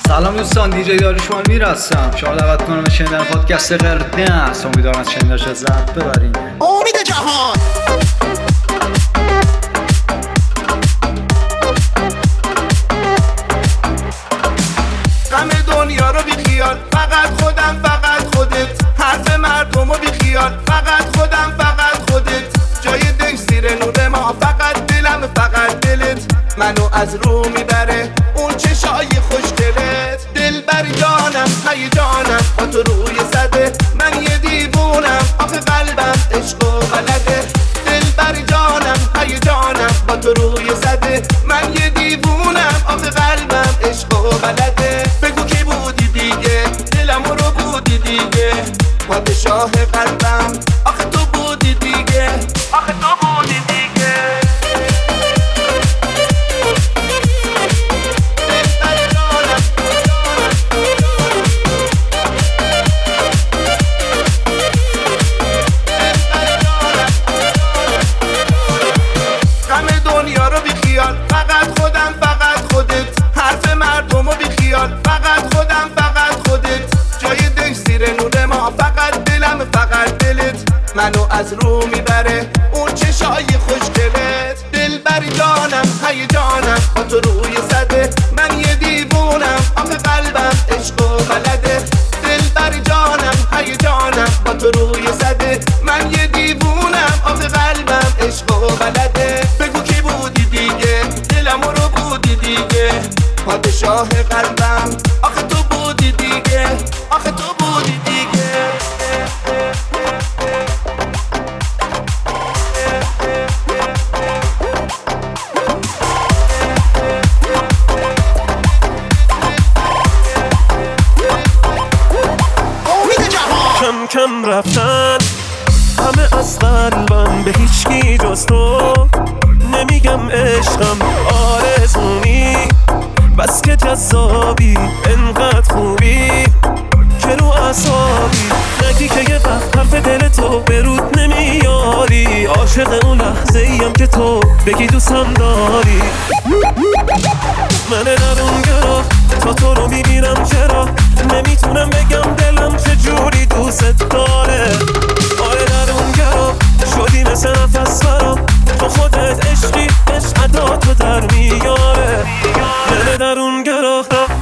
سلام دوستان، دیجی داریوش مالمیر هستم. شما دعوت کنم به شنیدن پادکست قرنس. امیدوارم از شنیدنش لذت ببرین. امید جهان غم دنیا رو بیخیال، فقط خودم فقط خودت. حرف مردم رو بیخیال، فقط خودم فقط خودت. جای دل زیر نور ما، فقط دلم فقط دلت. منو از رو میبره اون چشای خوشگلت. دل بر جانم هیجانم با تو روی زده. من یه دیوونم آخه قلبم عشق و بلده. دل بر جانم هیجانم با تو روی زده. من یه دیوونم آخه قلبم عشق و بلده. بگو کی بودی دیگه، دلم رو بودی دیگه. پادشاه قلبم آخه تو بودی دیگه، آخه تو بودی دیگه. فقط خودم فقط خودت. حرف مردم رو بیخیال، فقط خودم فقط خودت. جای دل زیر نور ما، فقط دلم فقط دلت. منو از رو میبره اون چشای خوشگلت. دل بر جانم هیجانم با تو روی زده. من یه دیوونم آخه قلبم عشق و بلده. دل بر جانم هیجانم با تو روی زده. من یه دیوونم آخه قلبم عشق و بلده. بگو کی بودی دیگه، دلم رو بودی دیگه. پادشاه قلبم آخه تو بودی دیگه، آخه تو بودی دیگه. امید جهان کم کم رفتن همه از قلبم، به هیچکی جز تو نمیگم عشقم آرزونی. بس که جذابی انقدر خوبی که رو اعصابی. نگی که یه وقت حرف دل تو به رود نمیاری. عاشق اون لحظه ایم که تو بگی دوستم داری. من درون گرا تا تو رو میبینم، چرا نمیتونم بگم دلم چجوری دوست داره. آره درون گرا شدی مثل نفس برام. تو خودت عشقی، عشق عداتو در میاره. من درون گرا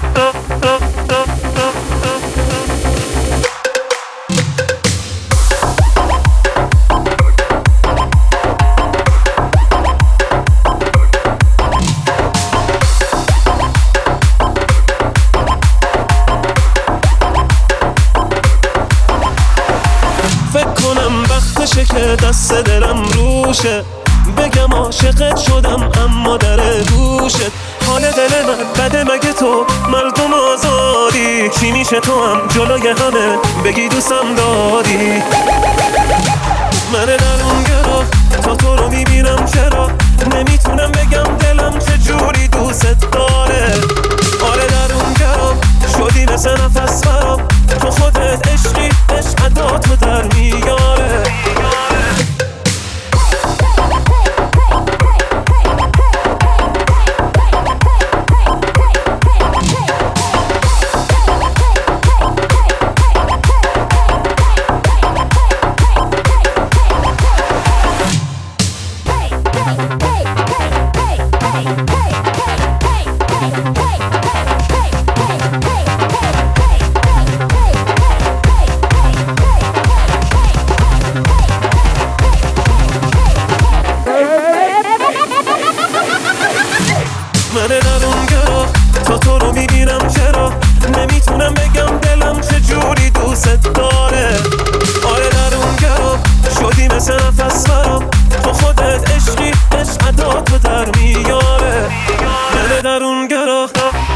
که دست دلم روشه. بگم عاشقت شدم اما در گوشت. حال دل من بده مگه تو مردم آزادی. چی میشه تو هم جلوی همه بگی دوستم داری. من درون گرا تا تو رو میبینم، چرا نمیتونم بگم دلم چجوری دوست داره. آره درون گرا شدی مثل نفس برام. تو خودت عشقی، عشق عداتو در میاره. من درون گرا تا تو رو میبینم، چرا نمیتونم بگم دلم چجوری دوست داره. آره درون گرا شدی مثل نفس برام. تو خودت عشقی، عشق عداتو در میاره. من درون گرا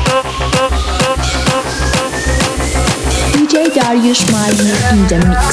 DJ Dariush Malmir in the mix.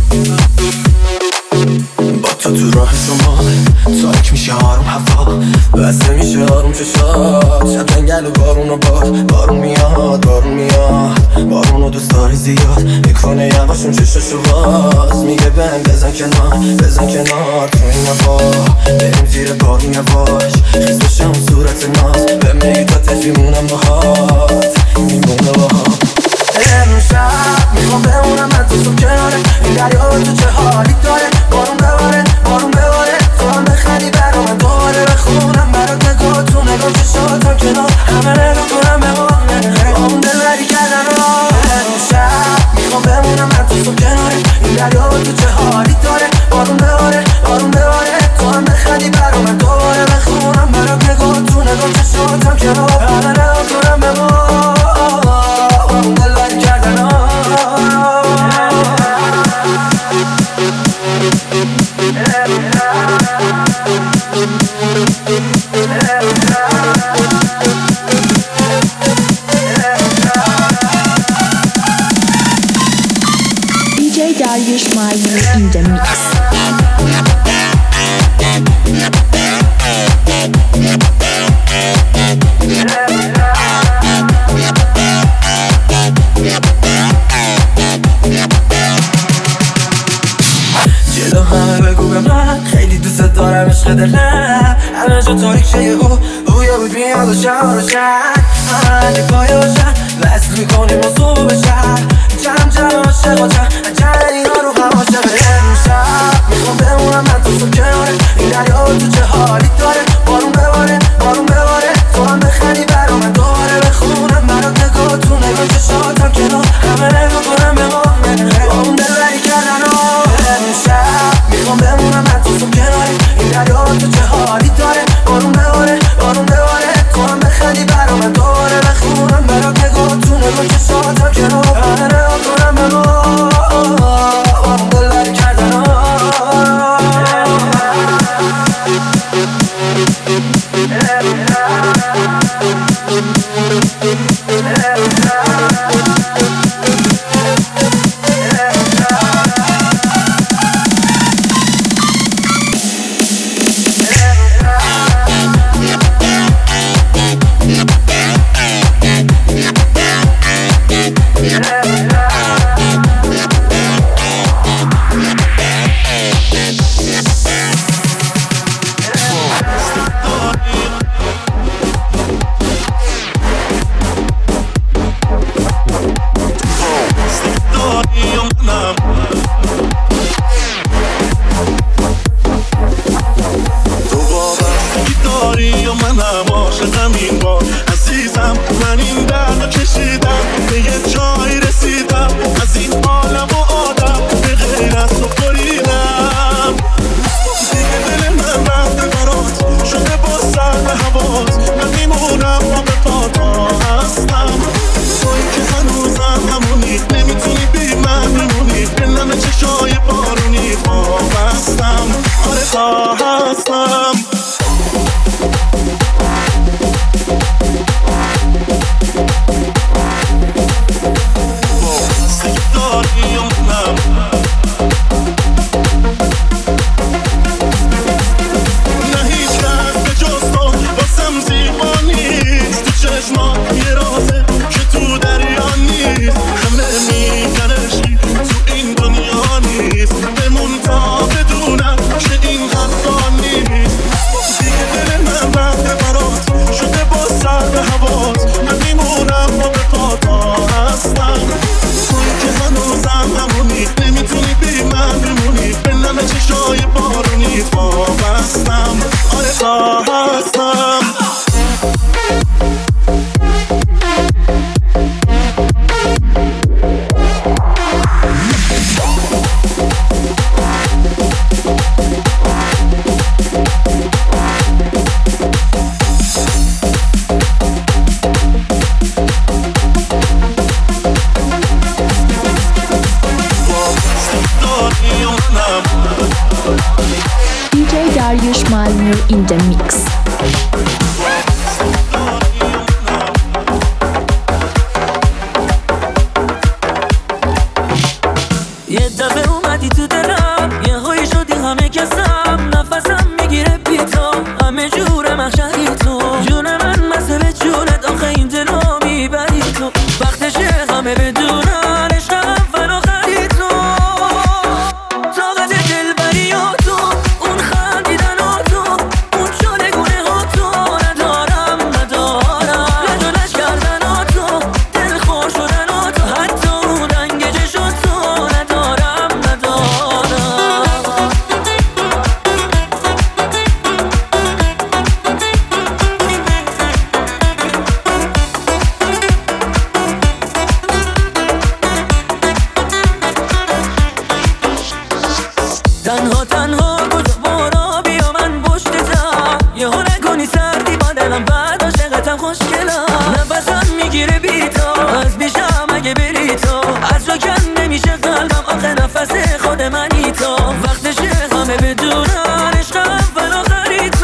با تو راه شما تاریک میشه آروم هوا. بسته میشه آروم چشات شب جنگل و بارون و بارون میاد بارون و دوست داری زیاد میکنه یواشون چشاشو باز میگه بهم بزن کنار تو این هوا بریم زیر بارون یواش خیز بشم صورت ناز به میگیتاتش میمونم باهات امشب میخوام بمونم من تو کناره این دریا تو چه حالی داره بارون بباره تو هم بخندی برا من دوباره بخونم برات نگاه تو نگاه چشاتم کنار همه نگاه کنم به ما اون دلبری کردن امشب میخوام بمونم من تو کناره این دریا تو چه حالی داره بارون بباره تو هم بخندی برا من دوباره بخونم برات نگاه تو نگاه چشاتم کنار همه نگاه کنم به ما اون دلبری کردن DJ Dariush Malmi in the mix. جلو همه بگو به من خیلی دوست دارم عشق دلم همه جا تاریک شه او یا بود میاد و شهر و شهر همه پایه باشن وصل میکنیم و صبح بشن جمع عاشق و جمع اینا رو هواشه به امشب میخوام بمونم من تو کناره این دریا تو چه حالی داره بارون بباره تو هم بخندی برا من دوباره بخونم برات نگاه تو نگاه چشاتم کنار همه نگاه کنم به ما اون دلبری کردن امشب میخوام بمونم من تو کناره این دریا تو چه حالی داره بارون بباره تو هم بخندی برا من دوباره بخونم برات نگاه تو نگاه چشاتم کنار همه نگاه کنم به ما اون دلبری کردن DJ Dariush Malmi in the mix. یه دفعه اومدی تو دلم یه هایی شدی همه کسم نفسم میگیره بی تو همه جور محشری تو جون من مسئله جونت آخه این دلو میبری تو وقتشه همه بدونن عشقم فراخری تو طاقت دلبری ها تو اون خندیدن ها تو اون شلگونه ها تو ندارم لجلش کردن ها تو دل خوش شدن ها تو حتی اون رنگ چشم تو ندارم تنها کجا برو بیا من پشتتم یه ها نکنی سردی با دلم بعد عاشقتم خوشگلم نفسم میگیره بی تو از بیشم اگه بری تو از جا کن نمیشه قلبم آخه نفس خود منی تو وقتشه همه بدونن عشقم فراخری تو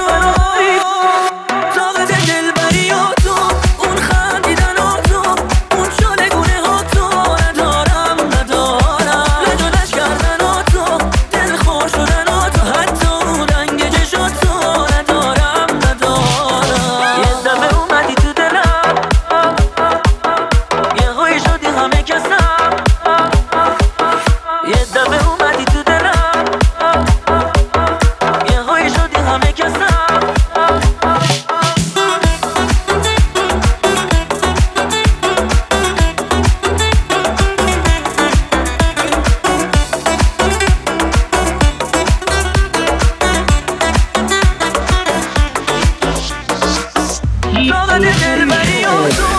طاقت دلبری ها تو اون خندیدن ها تو اون شلگونه ها تو ندارم لجلش کردن ها تو دل خوش شدن ها تو حتی اون رنگ چشم تو ندارم یه دفعه اومدی تو دلم یه هایی شدی همه کسم یه دفعه اومدی تو دلم یه هایی شدی همه کسم طاقت دلبری ها تو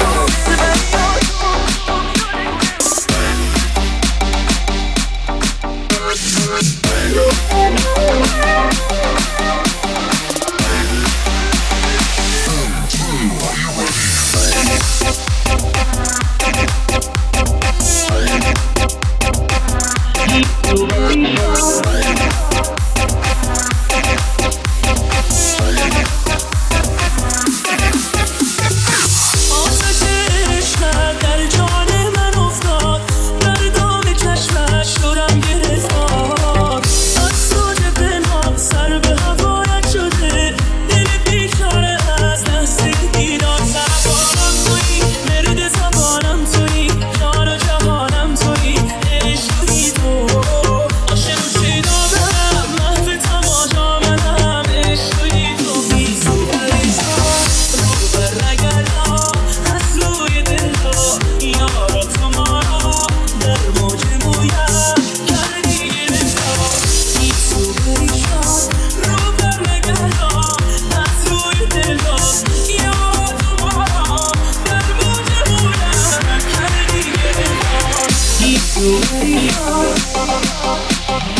آتش عشقت در جان من افتاد در دام چشمش دورم گرفتاد از سوج پنهان سر به هوایت شده دل بیچاره از دست دیدار زبانم تویی مرد زبانم تویی جان و جهانم تویی عشقی تو عاشق شدم محو تماشا منم عشقی تو بیزو پریشان رو بر نگردم از روی دل ها یارا تو ما را در موج مویم کردی گرفتار بیزو پریشان رو بر نگردم از روی دل ها یارا تو ما را در موج مویم کردی گرفتار بیزو پریشان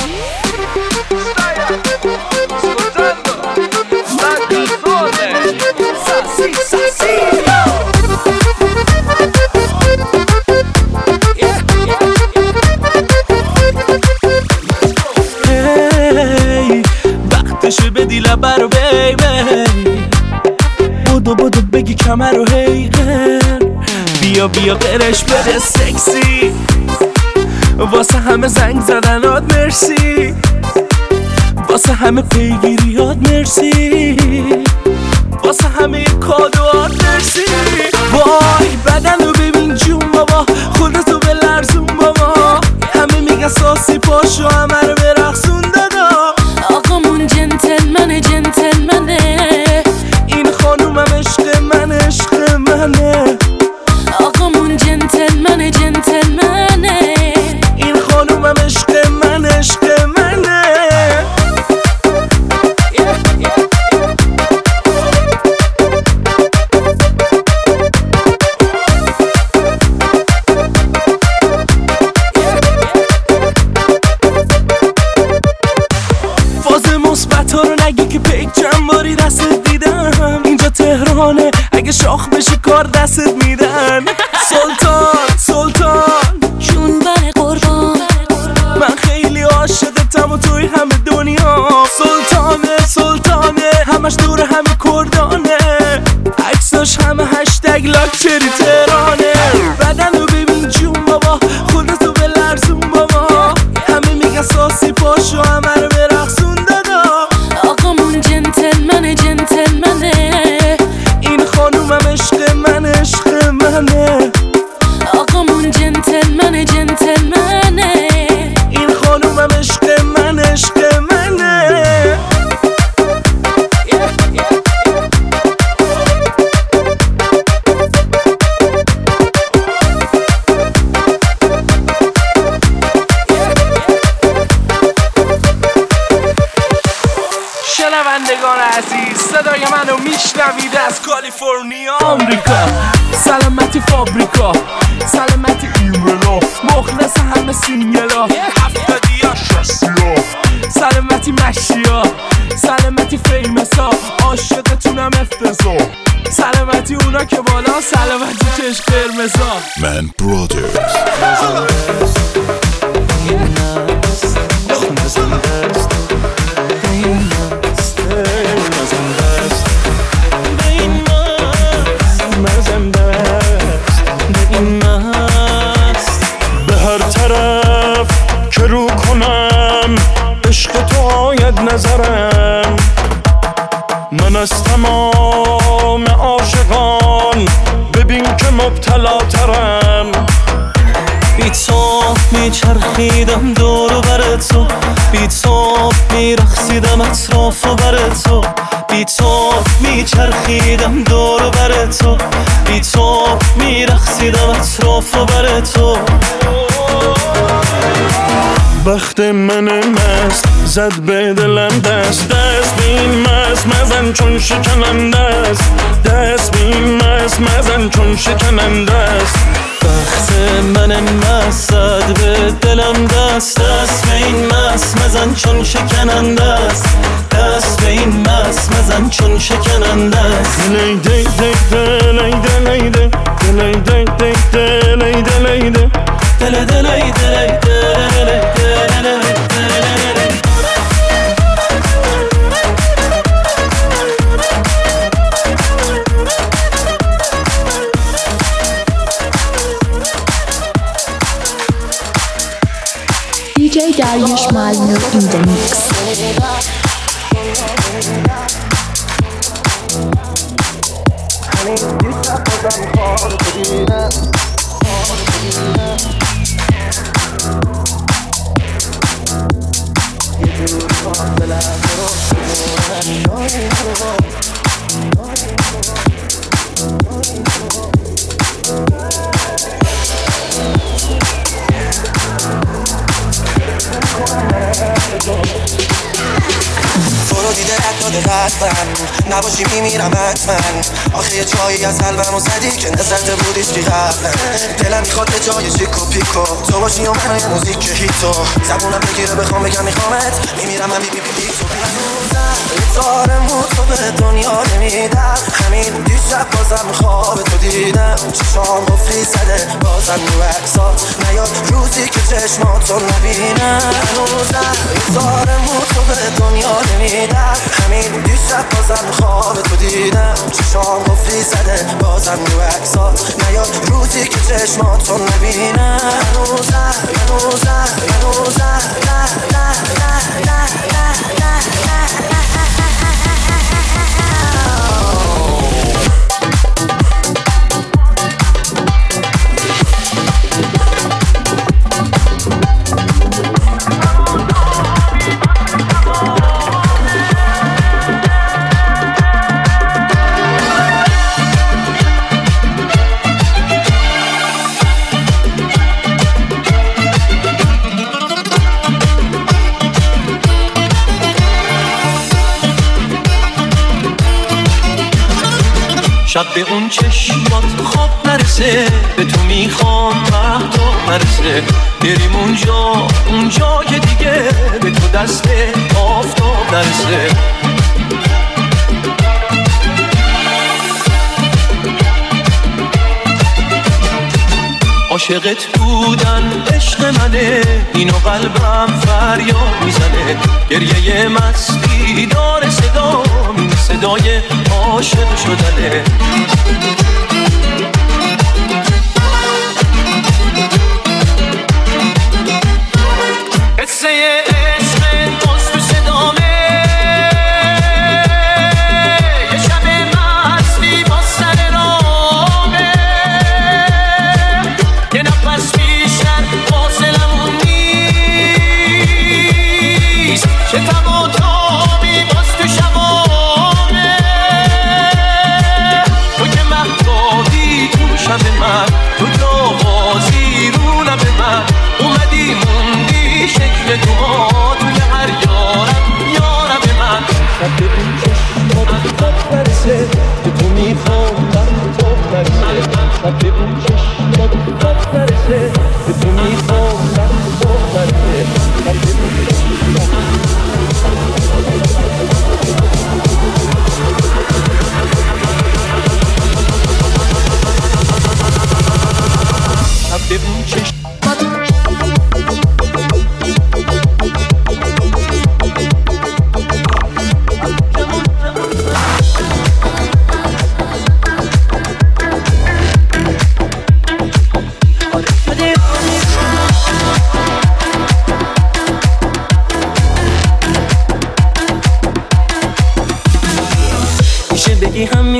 هی وقتشه بدی لبه رو بیبی بودو بگی کمر رو هیقن بیا قرش بده سکسی واسه همه زنگ زدنات مرسی واسه همه پیگیریات مرسی واسه همه کادوات مرسی وای بدن رو ببین جون بابا خودتو به لرزون بابا همه میگن ساسی پاشو همه رو برقصون دادا آقامون جنتلمنه این خانومم عشق منه آقامون جنتلمنه این خانومم عشق منه فاز مثبت ها رو نگی که پیک چند باری دستت دیدم اینجا تهرانه اگه شاخ بشی کار دستت میدن سلطان جون بر قربان من خیلی عاشقتم و توی همه دنیا سلطانه همش دور همه کردانه عکساش همه هشتگ لاکچری تهرانه بدن رو ببین جون بابا خودتو به لرزون بابا همه میگن ساسی پاشو همه رو برقصون عزیز صدای منو میشنوید از کالیفرنیا آمریکا. سلامتی فابریکا، سلامتی ایملا، مخلص همه سینگلا، هفتادیا شستیا، سلامتی مشیا، سلامتی فیمسا، عاشقتونم افتضا، سلامتی اونا که بالا، سلامتی چشم قرمزا. من برادرز به هر طرف که رو کنم عشق تو آید نظرم. من از تمام عاشقان ببین که مبتلا ترم. بی تو میچرخیدم دور و بر تو، بی تو میرقصیدم اطراف و بر تو، بی تو میچرخیدم دور و بر تو، بی تو میرقصیدم اطراف و بر تو. وقت من مست زد به دلم دست، دست بین مست مزن چون شکننده است، دست بین مست مزن چون شکننده است. وقت من مست زد به دلم دست، دست به این مست مزن چون شکننده است، دست به این مست مزن چون شکننده است. دلی دی دی دلی دلی دی دلی دی دی دلی دلی دی دل دلی دلی دلی DJ Dariush Malnur in the mix. تو رو دیده رد داده قلبم، نباشی میمیرم حتما. آخه یه جایی از قلبمو زدی که نزده بودیش که قبلا. دلم میخواد به جای چیکو پیکو تو باشی و من موزیک هیتو. زبونم بگیره بخوام بگم میخوامت، میمیرم من بی تو. یه تار موتو به دنیا نمیدم، همین دیشب بازم خواب تو دیدم. چشام قفلی زده بازم رو عکسات نیاد روزی که چشماتو نبینم. هنوزم یه تار موتو به دنیا نمیدم، همین دیشب بازم خواب تو دیدم. چشام قفلی زده بازم رو عکسات نیاد روزی که چشماتو نبینم. هنوزم شب به اون چشمات خواب نرسه، به تو میخوام وقتا نرسه. بریم اونجا که دیگه به تو دست آفتاب نرسه. عاشقت بودن عشق منه، اینو قلبم فریاد میزنه. گریه مستی داره صدا، این صدای عاشق شدنه. قصه عشق باز تو صدامه، یه شب مستی با سر رامه. یه نفس بیشتر فاصلمون نیست، شتم و تابی باز تو شبامه. تو که مهتابی تو شب من، تو جاوازی رو لب من. اومدی موندی شکل تو توی هر یارم من. شب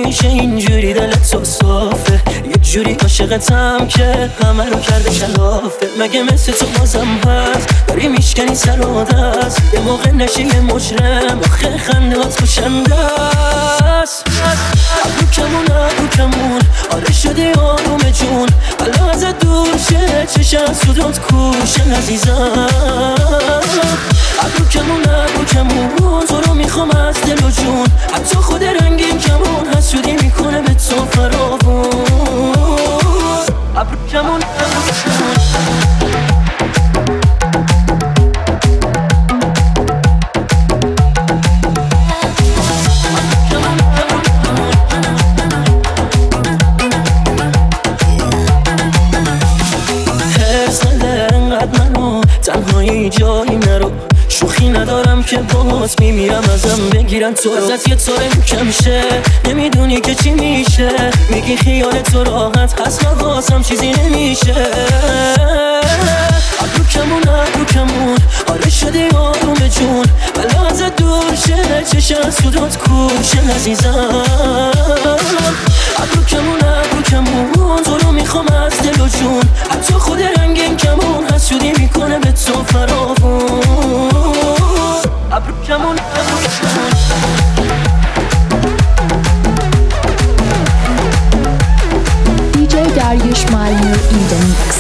میشه اینجوری دلت تو صافه، یه جوری عاشقتم که همه رو کرده کلافه. مگه مثل تو بازم هست داری میشکنی سر و دست، یه موقع نشی یه مجرم آخه خندهات خوشنده است. ابرو کمون آره شدی آروم جون، حالا ازت دور شه چشم سودات کوشن عزیزم. ابرو کمون تو رو میخوام از دل و جون، حتی خود رنگین کمون حسودی میکنه به تو فراوون. ابرو کمون تنهایی جایی نرو، شوخی ندارم که باز میمیرم ازم بگیرن تو رو. ازت یه طوره کم شه نمیدونی که چی میشه، میگی خیال تو راحت هست واسم چیزی نمیشه. ابرو کمون آره شدی آروم جون، حالا ازت دور شه چشم سودات کوشن عزیزم. ابرو کمون تو رو میخوام از دل و جون، حتی خود رنگین کمون حسودی میکنه به تو فراوون. ابرو کمون DJ Dariush Malmur in the mix.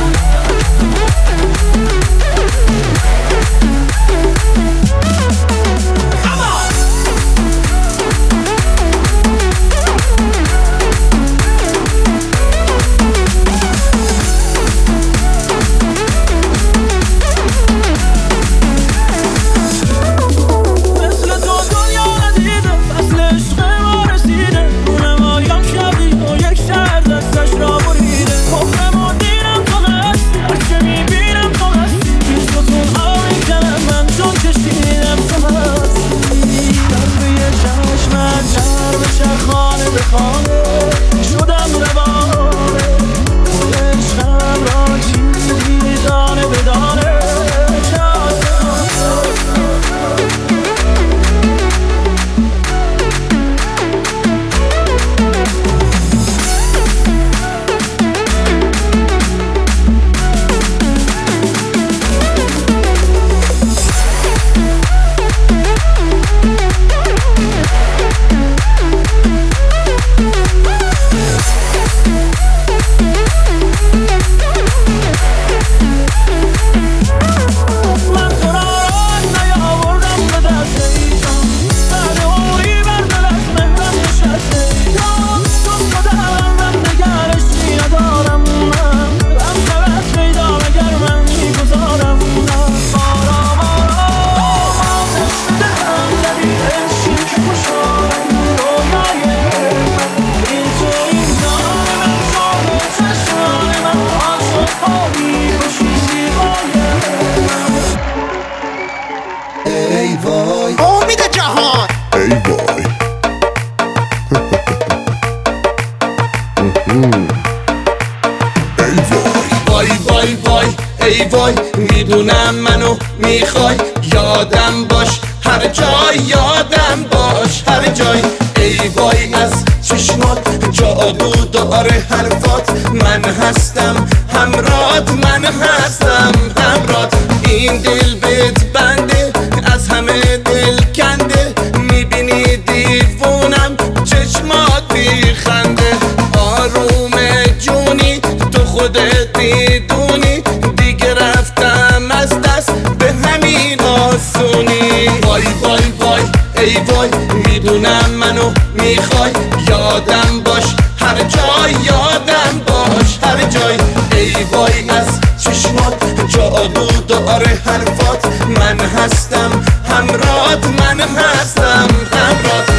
ای وای میدونم منو میخوای، یادم باش هر جای، یادم باش هر جای. ای وای از چشمات جادو داره حرفات، من هستم همرات، من هستم همرات. این دل بهت بنده از همه دل کنده، میبینی دیوونم چشمات بیخنده. آروم جونی تو خودت میدونی، دیگه رفتم از دست به همین آسونی. وای وای وای ای وای میدونم منو میخوای، یادم باش هر جای، یادم باش هر جای. ای وای از چشمات جادو داره حرفات، من هستم همرات، من هستم همرات.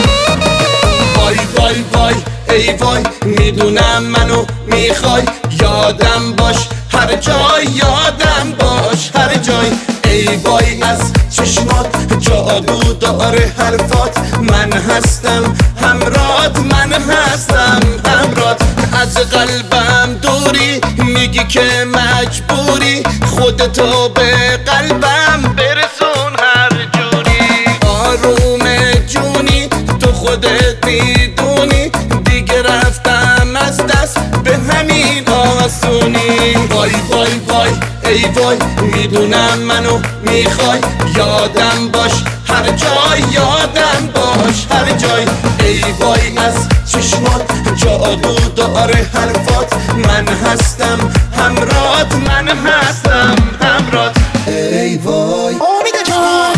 ای وای میدونم منو میخوای، یادم باش هر جای، یادم باش هر جای. ای وای از چشمات جادو داره حرفات، من هستم همرات، من هستم همرات. از قلبم دوری میگی که مجبوری، خودتو به قلبم برسون هر جوری. آروم جونی تو خودت میدونی، دیگه رفتم از دست به همین آسونی. وای وای وای ای وای میدونم منو میخوای، یادم باش هر جای، یادم باش هر جای. ای وای از چشمات جادو داره حرفات، من هستم همرات، من هستم همرات. ای وای امید جان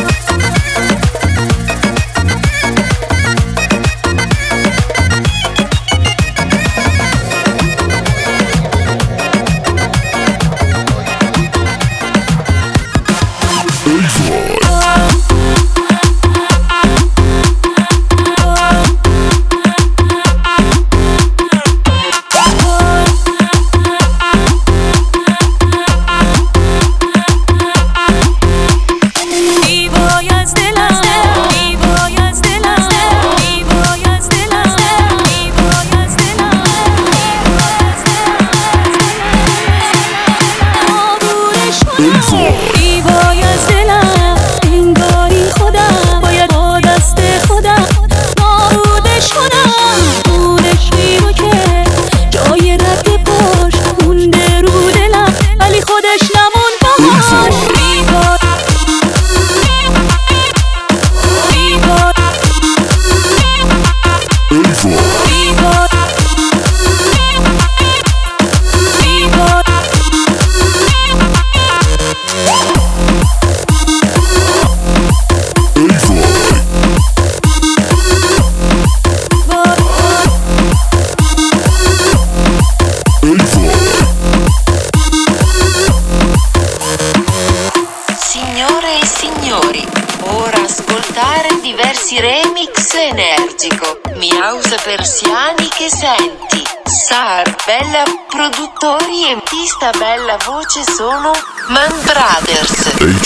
remix energico, Miausa Persiani che senti, Sar, Bella produttori e pista bella voce sono Man Brothers. Hey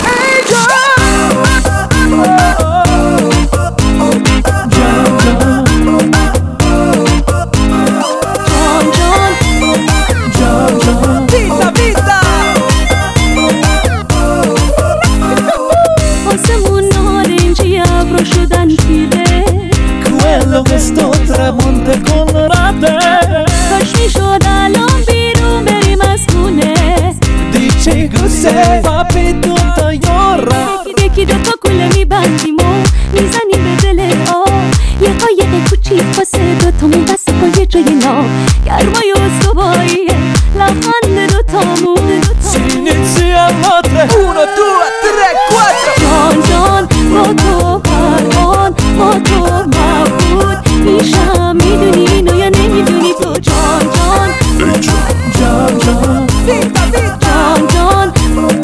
quello che sto tramonte con rate. کاش میشد الان بیرون بریم از خونه. Dici cos'è papi tutta یارا، یکی دوتا کوله میبندیم و میزنیم به دل آب، یه قایق کوچیک واسه دوتامون بسته با یه جای ناب، گرمای استواییه لبخند دوتامون. Inizia a 3 1 2 3 4 جان جان با تو پروان، با تو مبهوت میشم، میدونی اینو یا نمیدونی تو. جان جان جان جان جان جان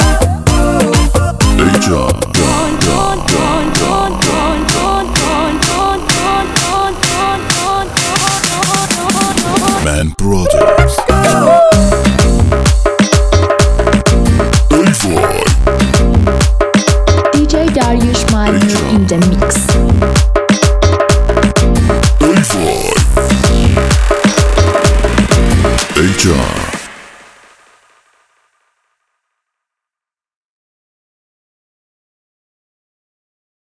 Hey John. Man Brothers. DJ Dariush Malmur in the mix. Hey John.